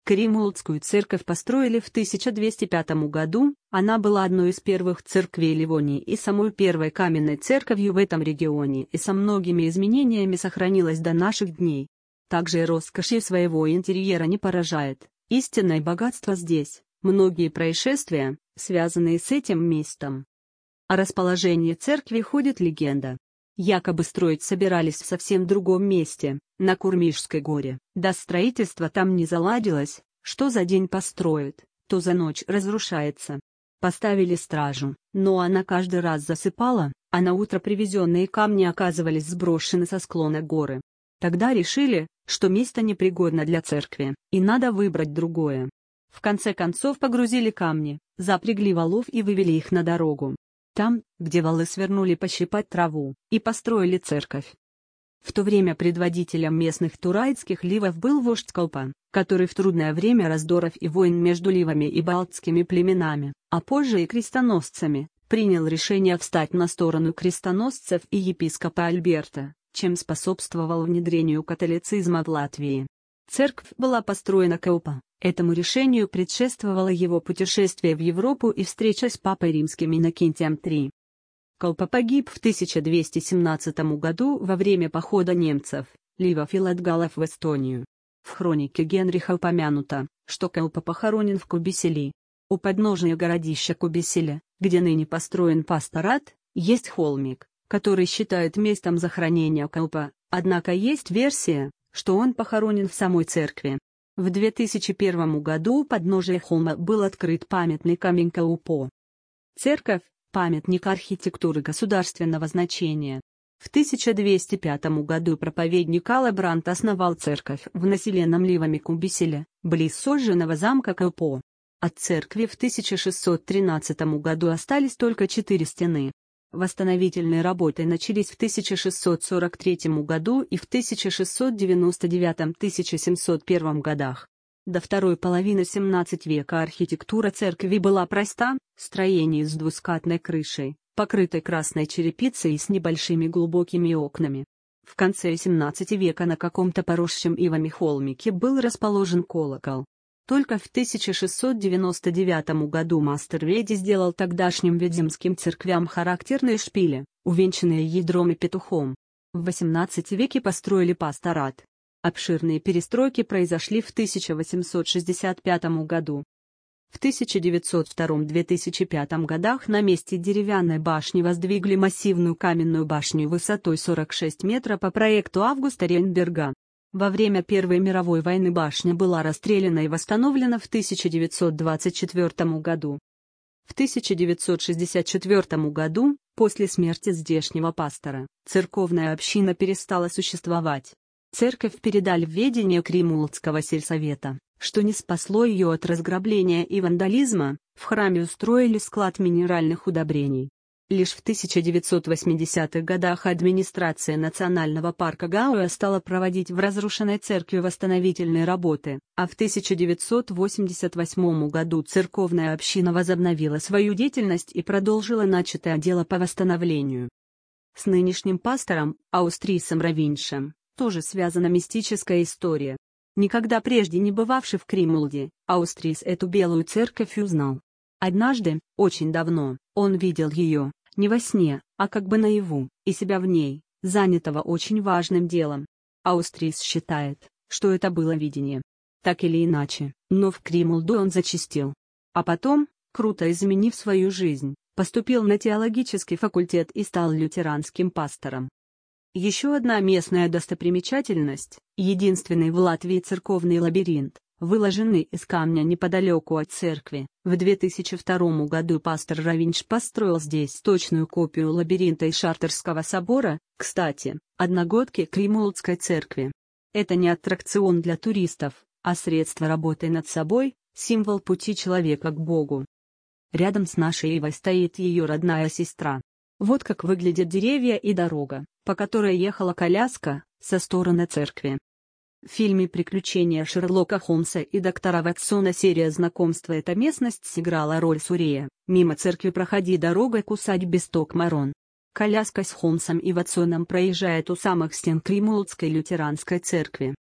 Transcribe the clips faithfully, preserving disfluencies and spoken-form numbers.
Кримулдскую церковь построили в тысяча двести пятом году, она была одной из первых церквей Ливонии и самой первой каменной церковью в этом регионе и со многими изменениями сохранилась до наших дней. Также и роскошью своего интерьера не поражает, истинное богатство здесь, многие происшествия, связанные с этим местом. О расположении церкви ходит легенда. Якобы строить собирались в совсем другом месте, на Курмишской горе. Да строительство там не заладилось, что за день построят, то за ночь разрушается. Поставили стражу, но она каждый раз засыпала, а на утро привезенные камни оказывались сброшены со склона горы. Тогда решили, что место непригодно для церкви, и надо выбрать другое. В конце концов погрузили камни, запрягли валов и вывели их на дорогу. Там, где валы свернули пощипать траву, и построили церковь. В то время предводителем местных турайских ливов был вождь Каупа, который в трудное время раздоров и войн между ливами и балтскими племенами, а позже и крестоносцами, принял решение встать на сторону крестоносцев и епископа Альберта, чем способствовал внедрению католицизма в Латвии. Церковь была построена Каупа. Этому решению предшествовало его путешествие в Европу и встреча с папой римским Иннокентием третьим. Каупа погиб в тысяча двести семнадцатом году во время похода немцев, ливов и латгалов в Эстонию. В хронике Генриха упомянуто, что Каупа похоронен в Кубиселе. У подножия городища Кубиселя, где ныне построен пасторат, есть холмик, который считают местом захоронения Каупа, однако есть версия, что он похоронен в самой церкви. В две тысячи первом году у подножия холма был открыт памятный камень Каупо. Церковь – памятник архитектуры государственного значения. В тысяча двести пятом году проповедник Алебрант основал церковь в населенном ливами Кубиселе, близ сожженного замка Каупо. От церкви в тысяча шестьсот тринадцатом году остались только четыре стены. Восстановительные работы начались в тысяча шестьсот сорок третьем году и в тысяча шестьсот девяносто девятом — тысяча семьсот первом годах. До второй половины семнадцатого века архитектура церкви была проста, строение с двускатной крышей, покрытой красной черепицей и с небольшими глубокими окнами. В конце семнадцатого века на каком-то поросшем ивами холмике был расположен колокол. Только в тысяча шестьсот девяносто девятом году мастер Веди сделал тогдашним видземским церквям характерные шпили, увенчанные ядром и петухом. В восемнадцатом веке построили пасторат. Обширные перестройки произошли в тысяча восемьсот шестьдесят пятом году. В тысяча девятьсот втором — две тысячи пятом годах на месте деревянной башни воздвигли массивную каменную башню высотой сорок шесть метров по проекту Августа Рейнберга. Во время Первой мировой войны башня была расстреляна и восстановлена в тысяча девятьсот двадцать четвёртом году. В тысяча девятьсот шестьдесят четвёртом году, после смерти здешнего пастора, церковная община перестала существовать. Церковь передали в ведение Кримулдского сельсовета, что не спасло ее от разграбления и вандализма. В храме устроили склад минеральных удобрений. Лишь в тысяча девятьсот восьмидесятых годах администрация национального парка Гауэ стала проводить в разрушенной церкви восстановительные работы, а в тысяча девятьсот восемьдесят восьмом году церковная община возобновила свою деятельность и продолжила начатое дело по восстановлению. С нынешним пастором, Аустрисом Равиншем, тоже связана мистическая история. Никогда прежде не бывавший в Кримулде, Аустрис эту белую церковь узнал. Однажды, очень давно, он видел ее, не во сне, а как бы наяву, и себя в ней, занятого очень важным делом. Аустрис считает, что это было видение. Так или иначе, но в Кримулду он зачастил. А потом, круто изменив свою жизнь, поступил на теологический факультет и стал лютеранским пастором. Еще одна местная достопримечательность – единственный в Латвии церковный лабиринт, выложенный из камня неподалеку от церкви. В две тысячи втором году пастор Равинш построил здесь точную копию лабиринта из Шартерского собора, кстати, одногодки Кримулдской церкви. Это не аттракцион для туристов, а средство работы над собой, символ пути человека к Богу. Рядом с нашей Ивой стоит ее родная сестра. Вот как выглядят деревья и дорога, по которой ехала коляска, со стороны церкви. В фильме «Приключения Шерлока Холмса и доктора Ватсона» серия знакомства эта местность сыграла роль Сурея. Мимо церкви проходи дорогой к усадьбе Стокмарон. Коляска с Холмсом и Ватсоном проезжает у самых стен Кримулдской лютеранской церкви.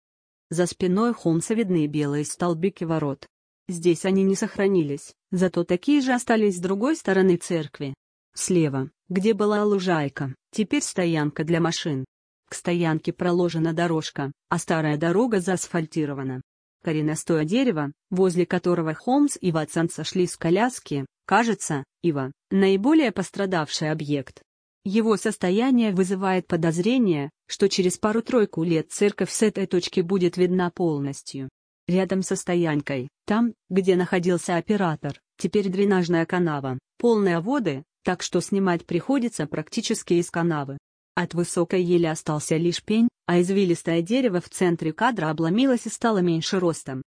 За спиной Холмса видны белые столбики ворот. Здесь они не сохранились, зато такие же остались с другой стороны церкви. Слева, где была лужайка, теперь стоянка для машин. К стоянке проложена дорожка, а старая дорога заасфальтирована. Коренастое дерево, возле которого Холмс и Ватсон сошли с коляски, кажется, ива, наиболее пострадавший объект. Его состояние вызывает подозрение, что через пару-тройку лет церковь с этой точки будет видна полностью. Рядом со стоянкой, там, где находился оператор, теперь дренажная канава, полная воды, так что снимать приходится практически из канавы. От высокой ели остался лишь пень, а извилистое дерево в центре кадра обломилось и стало меньше ростом.